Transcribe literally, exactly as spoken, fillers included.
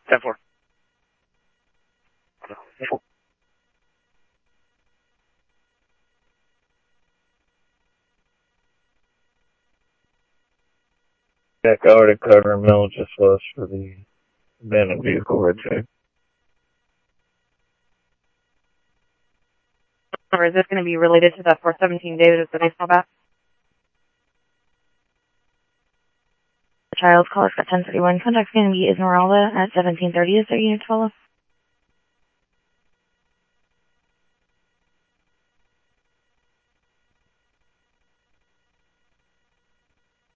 ten four. Check already covering mill just was for the abandoned vehicle red check. Or is this going to be related to the four seventeen David is the nice callback? The child's call is at ten thirty-one. Contact's going to be Esmeralda at seventeen thirty. Is there unit twelve?